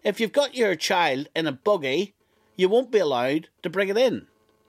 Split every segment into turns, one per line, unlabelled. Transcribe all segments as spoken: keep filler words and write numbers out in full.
if you've got your child in a buggy, you won't be allowed to bring it in.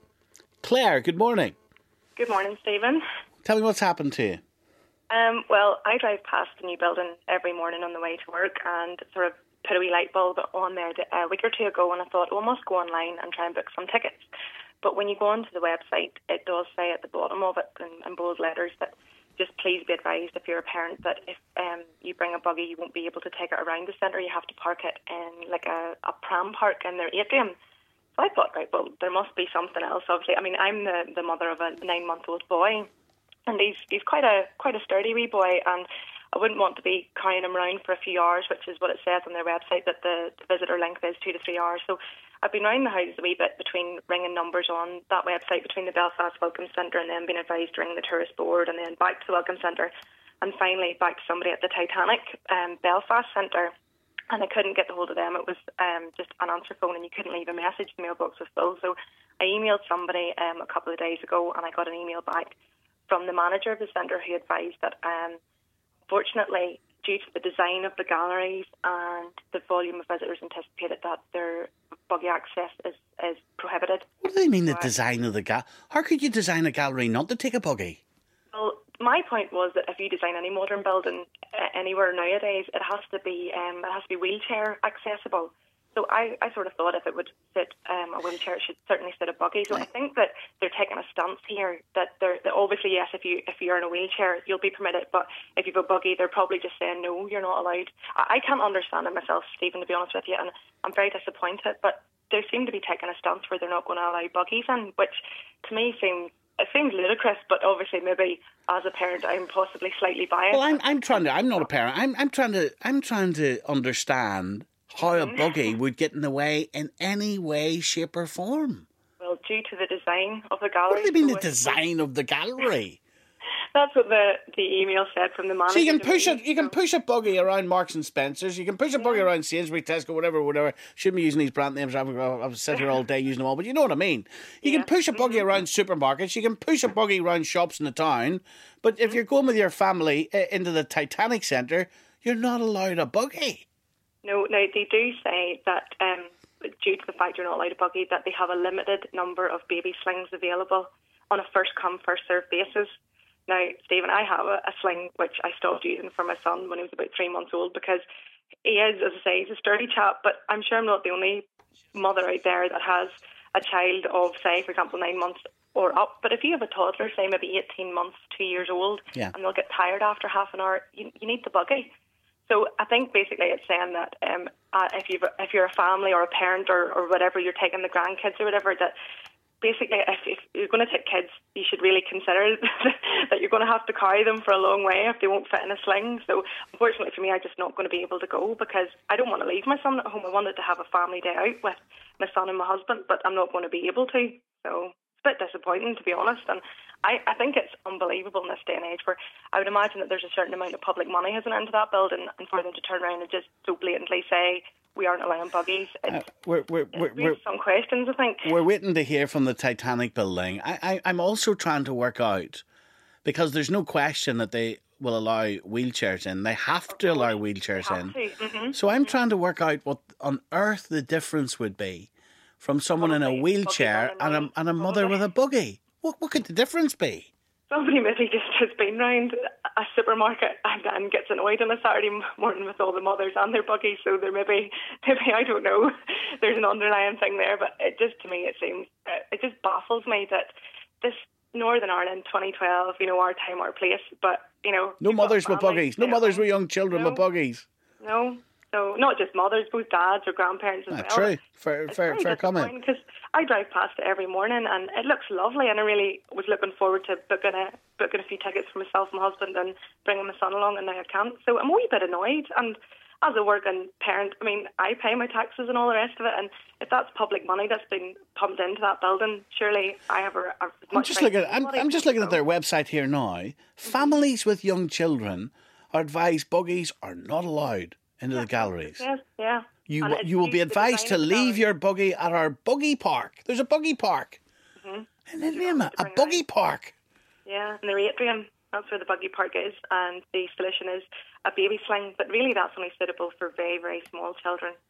Claire, good morning.
Good morning, Stephen.
Tell me what's happened to you.
Um, well, I drive past the new building every morning on the way to work and sort of put a wee light bulb on there a week or two ago, and I thought, well, I must go online and try and book some tickets. But when you go onto the website, it does say at the bottom of it in, in bold letters that just please be advised if you're a parent that if um, you bring a buggy, you won't be able to take it around the centre. You have to park it in like a, a pram park in their atrium. So I thought, right, well, there must be something else, obviously. I mean, I'm the, the mother of a nine-month-old boy, and he's he's quite a quite a sturdy wee boy, and I wouldn't want to be carrying him around for a few hours, which is what it says on their website, that the, the visitor length is two to three hours. So I've been round the houses a wee bit between ringing numbers on that website, between the Belfast Welcome Centre and then being advised to ring the tourist board and then back to the Welcome Centre and finally back to somebody at the Titanic um, Belfast Centre. And I couldn't get the hold of them. It was um, just an answer phone and you couldn't leave a message. The mailbox was full. So I emailed somebody um, a couple of days ago and I got an email back from the manager of the centre who advised that um, fortunately, due to the design of the galleries and the volume of visitors anticipated, that their buggy access is, is prohibited.
What do they mean, the
So,
design of the gallery? How could you design a gallery not to take a buggy?
Well, my point was that if you design any modern building uh, anywhere nowadays, it has to be um, it has to be wheelchair accessible. So I, I sort of thought if it would fit um, a wheelchair, it should certainly fit a buggy. So I think that they're taking a stance here that they're that obviously, yes, if you if you're in a wheelchair, you'll be permitted, but if you've a buggy, they're probably just saying no, you're not allowed. I, I can't understand it myself, Stephen, to be honest with you, and I'm very disappointed. But they seem to be taking a stance where they're not going to allow buggies in, which to me seems it seems ludicrous. But obviously, maybe as a parent, I'm possibly slightly biased.
Well, I'm I'm trying to. I'm not a parent. I'm I'm trying to. I'm trying to understand how a buggy would get in the way in any way, shape or form.
Well, due to the design of the gallery.
What do you mean the design of the gallery?
That's what the, the email said from the manager.
So you can push
me,
it. You can
so.
push a buggy around Marks and Spencers. You can push a buggy
Yeah.
around Sainsbury, Tesco, whatever, whatever. Shouldn't be using these brand names. I've, I've sit here all day using them all, but you know what I mean. You
Yeah.
can push a buggy
Mm-hmm.
around supermarkets. You can push a buggy around shops in the town. But if you're going with your family uh, into the Titanic Centre, you're not allowed a buggy.
No, no, they do say that um, due to the fact you're not allowed a buggy, that they have a limited number of baby slings available on a first-come, first-served basis. Now, Stephen, I have a, a sling which I stopped using for my son when he was about three months old because he is, as I say, he's a sturdy chap, but I'm sure I'm not the only mother out there that has a child of, say, for example, nine months or up. But if you have a toddler, say maybe eighteen months, two years old,
Yeah.
and they'll get tired after half an hour, you, you need the buggy. So I think basically it's saying that um, uh, if you if you're a family or a parent or, or whatever, you're taking the grandkids or whatever, that basically if, if you're going to take kids, you should really consider that you're going to have to carry them for a long way if they won't fit in a sling. So unfortunately for me, I'm just not going to be able to go because I don't want to leave my son at home. I wanted to have a family day out with my son and my husband, but I'm not going to be able to. So it's a bit disappointing, to be honest. And I, I think it's unbelievable in this day and age where I would imagine that there's a certain amount of public money has gone into that building, and for them to turn around and just so blatantly say we aren't allowing buggies, it's,
Uh, we're, we're, we're,
it
we're,
raises some questions, I think.
We're waiting to hear from the Titanic building. I, I, I'm also trying to work out, because there's no question that they will allow wheelchairs in. They have to allow wheelchairs
Have
in.
to, mhm.
So I'm trying to work out what on earth the difference would be from someone in a
Probably
wheelchair
buggy
and a, and a mother
probably.
with a buggy. What, what could the difference be?
Somebody maybe just has been round a supermarket and, and gets annoyed on a Saturday morning with all the mothers and their buggies, so there maybe, maybe I don't know, there's an underlying thing there, but it just, to me, it seems, it just baffles me that this Northern Ireland twenty twelve, you know, our time, our place, but, you know...
No
you've got
mothers with
families,
buggies. No
you know.
mothers with young children
No.
with buggies.
No. So not just mothers, both dads or grandparents as
Ah,
well.
true. Fair,
It's
fair,
very
fair comment.
disappointing because I drive past it every morning and it looks lovely, and I really was looking forward to booking a booking a few tickets for myself and my husband and bringing my son along, and now I can't. So I'm a wee bit annoyed, and as a working parent, I mean, I pay my taxes and all the rest of it, and if that's public money that's been pumped into that building, surely I have a, a as
I'm
much
just
right
looking.
as
I'm,
anybody.
I'm just looking at
So-
their website here now. Families with young children are advised buggies are not allowed into the galleries.
Yes, yeah.
You
And it's
you will
due
be
to the
advised to
design of the
leave
gallery.
your buggy at our buggy park. There's a buggy park.
Mm-hmm.
And then name it,
to
a
bring it
buggy
out.
park.
Yeah, in the atrium. That's where the buggy park is, and the solution is a baby sling. But really, that's only suitable for very, very small children.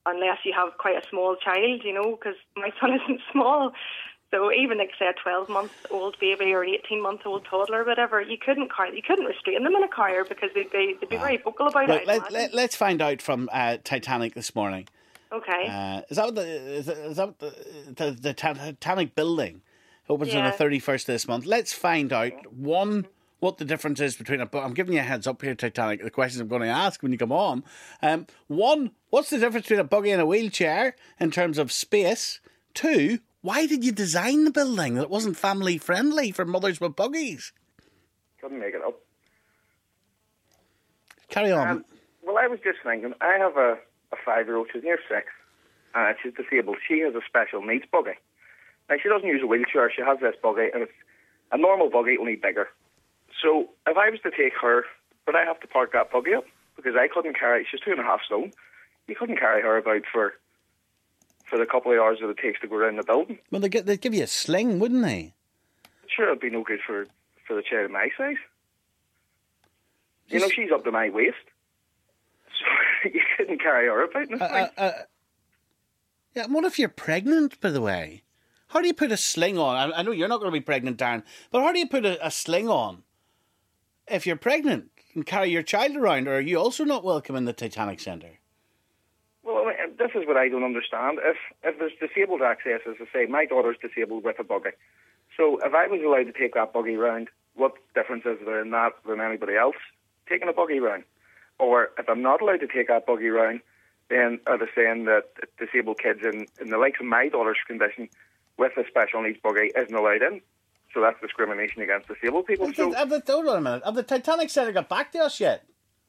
unless you have quite a small child, you know, because my son isn't small. So even like say a twelve-month-old baby or an eighteen-month-old toddler or whatever, you couldn't car- you couldn't restrain them in a car because they'd be, they'd be very vocal about
Look,
it.
let, let, let's find out from uh, Titanic this morning.
Okay.
Uh, is that what the is, that- is that what the, the the Titanic building opens on
Yeah.
the thirty-first this month? Let's find out one what the difference is between a. I'm giving you a heads up here, Titanic. The questions I'm going to ask when you come on. Um, one, what's the difference between a buggy and a wheelchair in terms of space? Two, why did you design the building that wasn't family friendly for mothers with buggies?
Couldn't make it up.
Carry on.
Um, well, I was just thinking, I have a, a five-year-old, she's near six, and she's disabled. She has a special needs buggy. Now, she doesn't use a wheelchair, she has this buggy, and it's a normal buggy, only bigger. So, if I was to take her, would I have to park that buggy up? Because I couldn't carry, she's two and a half stone, you couldn't carry her about for for the couple of hours that it takes to go around the building.
Well, they get, they'd give you a sling, wouldn't they?
Sure, it'd be no good for, for the child of my size. You know, she's up to my waist. So you couldn't carry her about.
Uh, uh, uh, yeah, what if you're pregnant, by the way? How do you put a sling on? I, I know you're not going to be pregnant, Darren, but how do you put a, a sling on if you're pregnant and carry your child around? Or are you also not welcome in the Titanic Centre?
Well, I mean, this is what I don't understand. If if there's disabled access, as I say, my daughter's disabled with a buggy. So if I was allowed to take that buggy round, what difference is there in that than anybody else taking a buggy round? Or if I'm not allowed to take that buggy round, then are they saying that disabled kids in, in the likes of my daughter's condition with a special needs buggy isn't allowed in? So that's discrimination against disabled people.
Have,
So
the, have the, hold on a minute. Have the Titanic Centre got back to us yet?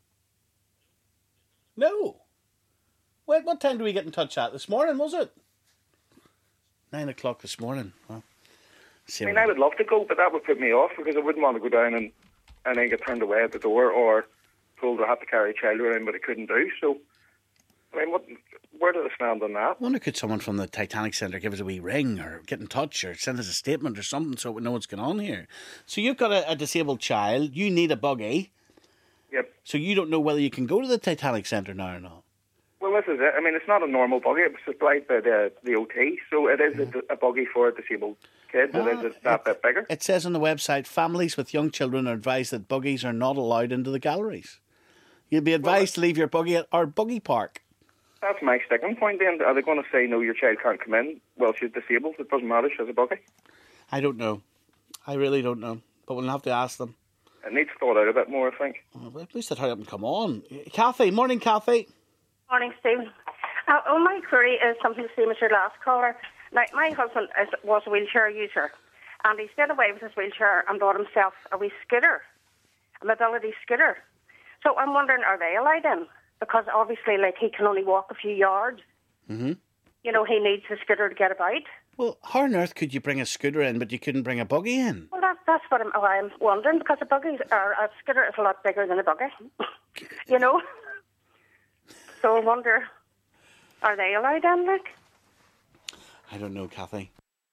No. Wait, what time do we get in touch at? This morning, was it? Nine o'clock this morning. Well, see
I mean,
what-
I would love to go, but that would put me off because I wouldn't want to go down and, and then get turned away at the door or told I have to carry a child around, but I couldn't do. So, I mean, what, where do they stand on that?
I wonder, could someone from the Titanic Centre give us a wee ring or get in touch or send us a statement or something so we know what's going on here? So you've got a, a disabled child, you need a buggy,
Yep.
so you don't know whether you can go to the Titanic Centre now or not.
Well, this is it. I mean, it's not a normal buggy. It was supplied by the, the O T, so it is a, a buggy for disabled kids.
Ah,
it is that bit bigger.
It says on the website, families with young children are advised that buggies are not allowed into the galleries. You'll be advised to leave your buggy at our buggy park.
That's my sticking point then. Are they going to say, no, your child can't come in? Well, she's disabled. It doesn't matter. She has a buggy.
I don't know. I really don't know. But we'll have to ask them.
It needs thought out a bit more, I think.
Well, at least they'd hurry up and come on. Kathy, morning, Kathy.
Morning, Stephen. Uh, oh, my query is something the same as your last caller. Now, my husband is, was a wheelchair user, and he stayed away with his wheelchair and bought himself a wee scooter, a mobility scooter. So I'm wondering, are they allowed in? Because obviously, like, he can only walk a few yards.
Mm-hmm.
You know, he needs a scooter to get about.
Well, how on earth could you bring a scooter in, but you couldn't bring a buggy in?
Well, that, that's what I'm, why I'm wondering, because a buggy or a scooter is a lot bigger than a buggy. You know? So I wonder, are they allowed in, like?
I don't know, Kathy.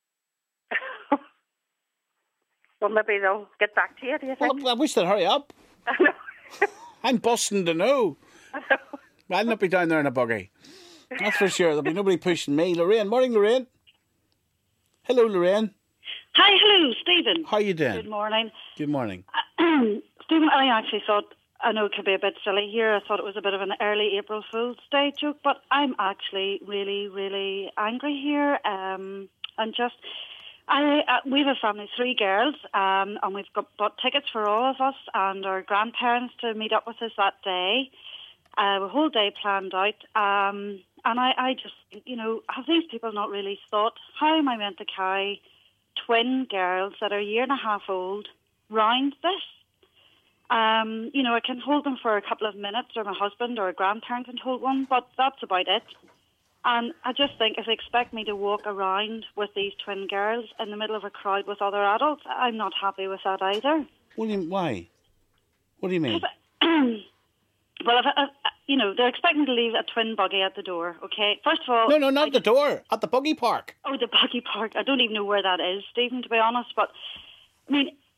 Well, maybe they'll get back to you, do you think?
Well, I wish they'd hurry up.
I know.
I'm busting to know. I'll not be down there in a buggy. That's for sure. There'll be nobody pushing me. Lorraine, morning, Lorraine. Hello, Lorraine.
Hi, hello, Stephen.
How you doing?
Good morning.
Good morning.
Stephen, I actually thought, I know it could be a bit silly here, I thought it was a bit of an early April Fool's Day joke, but I'm actually really, really angry here. Um, and just, I uh, we have a family of three girls, um, and we've got bought tickets for all of us and our grandparents to meet up with us that day. Uh, a whole day planned out. Um, and I, I just, you know, have these people not really thought, how am I meant to carry twin girls that are a year and a half old round this? Um, you know, I can hold them for a couple of minutes, or my husband or a grandparent can hold one, but that's about it. And I just think if they expect me to walk around with these twin girls in the middle of a crowd with other adults, I'm not happy with that either.
What do you, why? What do you mean?
Well, if I, you know, they're expecting me to leave a twin buggy at the door, okay? First of all...
No, no, not
I
at the door. At the buggy park.
Oh, the buggy park. I don't even know where that is, Stephen, to be honest. But, I mean,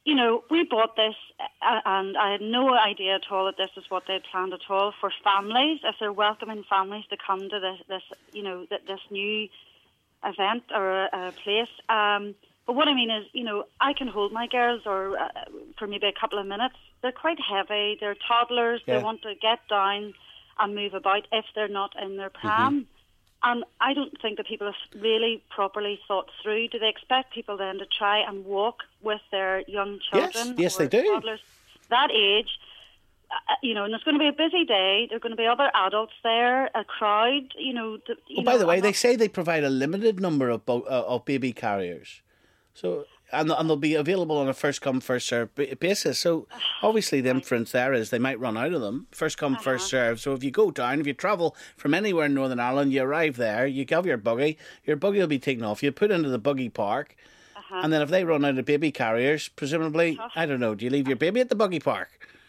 you know, we bought this, uh, and I had no idea at all that this is what they had planned at all for families, if they're welcoming families to come to this, this you know, th- this new event or a place. Um, but what I mean is, you know, I can hold my girls or uh, for maybe a couple of minutes. They're quite heavy. They're toddlers.
Yeah.
They want to get down and move about if they're not in their pram. Mm-hmm. And I don't think that people have really properly thought through. Do they expect people then to try and walk with their young children?
Yes, yes,
or
they do.
Toddlers that age, uh, you know, and there's going to be a busy day. There are going to be other adults there, a crowd, you know. To, you
Oh,
know
by the way,
I'm
they
not-
say they provide a limited number of bo- uh, of baby carriers, so and and they'll be available on a first come first served ba- basis. So obviously, the inference there is they might run out of them. First come
Uh-huh.
first served. So if you go down, if you travel from anywhere in Northern Ireland, you arrive there, you have your buggy. Your buggy will be taken off. You put into the buggy park,
Uh-huh.
and then if they run out of baby carriers, presumably, I don't know. Do you leave your baby at the buggy park?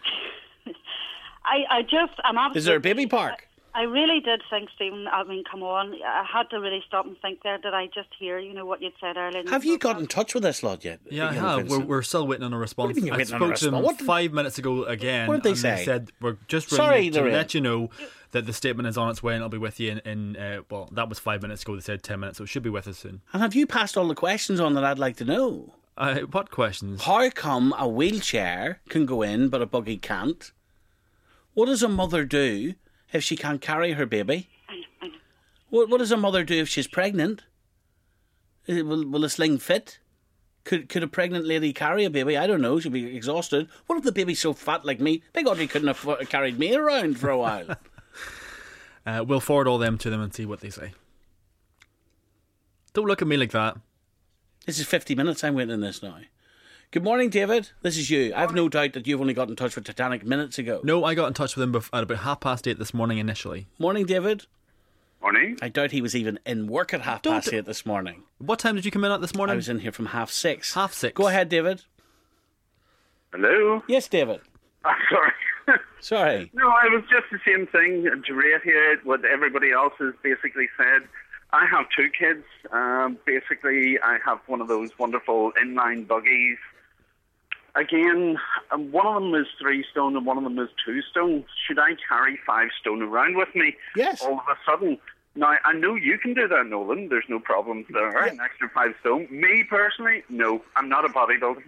I, I just, I'm absolutely...
Is there a baby park?
I, I really did think, Stephen, I mean, come on. I had to really stop and think there. Did I just hear, you know, what you'd said earlier? in the
Have you got
podcast?
in touch with this lot yet?
Yeah, I
Young
have. We're,
Vincent?
we're still waiting on a response.
What do you mean you're
I
waiting on a
spoke to them
response? What-
five minutes ago again.
What did they
and
say?
They said, we're just
Sorry,
ringing to
Lorraine.
let you know that the statement is on its way and it'll be with you in, in uh, well, that was five minutes ago. They said ten minutes, so it should be with us soon.
And have you passed all the questions on that I'd like to know?
Uh, what questions?
How come a wheelchair can go in but a buggy can't? What does a mother do if she can't carry her baby?
I know, I know.
What, what does a mother do if she's pregnant? Uh, Will, will a sling fit? Could could a pregnant lady carry a baby? I don't know. She'd be exhausted. What if the baby's so fat like me? Big Audrey couldn't have uh, carried me around for a while.
Uh, we'll forward all them to them and see what they say. Don't look at me like that.
This is fifty minutes I'm waiting on this now. Good morning, David. This is you. I've no doubt that you've only got in touch with Titanic minutes ago.
No, I got in touch with him bef- at about half past eight this morning initially.
Morning, David.
Morning.
I doubt he was even in work at half
Don't-
past eight this morning.
What time did you come in at this morning?
I was in here from half six.
Half six.
Go ahead, David.
Hello.
Yes, David.
Oh, sorry.
Sorry.
No, I was just the same thing to reiterate what everybody else has basically said. I have two kids. Um, basically, I have one of those wonderful inline buggies. Again, um, one of them is three stone and one of them is two stone. Should I carry five stone around with me?
Yes.
All of a sudden. Now, I know you can do that, Nolan. There's no problems there.
Yeah.
An extra five stone. Me, personally, no. I'm not a bodybuilder.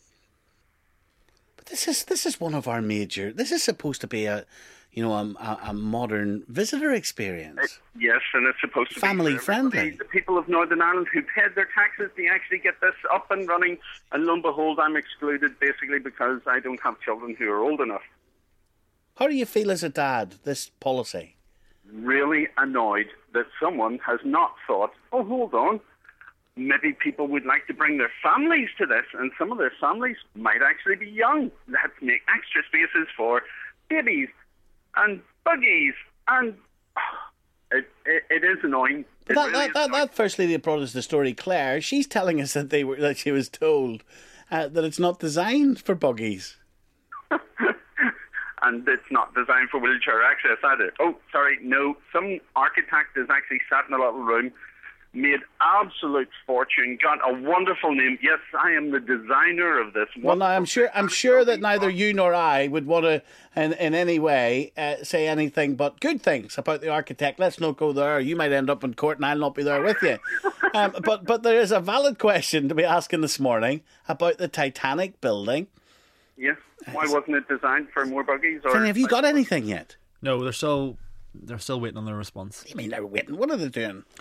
But this is this is one of our major. This is supposed to be a, you know, a, a, a modern visitor experience.
Yes, and it's supposed to
Family
be for everybody.
friendly.
The people of Northern Ireland who paid their taxes, they actually get this up and running. And lo and behold, I'm excluded basically because I don't have children who are old enough.
How do you feel as a dad? This policy.
Really annoyed that someone has not thought, oh, hold on, maybe people would like to bring their families to this, and some of their families might actually be young. Let's make extra spaces for babies and buggies, and oh, it, it, it is annoying. It
But that,
really
that,
is
that,
annoying.
that first lady that brought us the story, Claire, she's telling us that they were that she was told uh, that it's not designed for buggies.
And it's not designed for wheelchair access either. Oh, sorry, no. Some architect has actually sat in a little room, made absolute fortune, got a wonderful name. Yes, I am the designer of this.
Well, now I'm sure I'm sure that neither you nor I would want to, in in any way, uh, say anything but good things about the architect. Let's not go there. You might end up in court, and I'll not be there with you. Um, but but there is a valid question to be asking this morning about the Titanic building.
Yes. Why wasn't it designed for more buggies? Or
Finny, have you got anything yet?
No, they're still they're still waiting on their response.
I mean, they're waiting. What are they doing?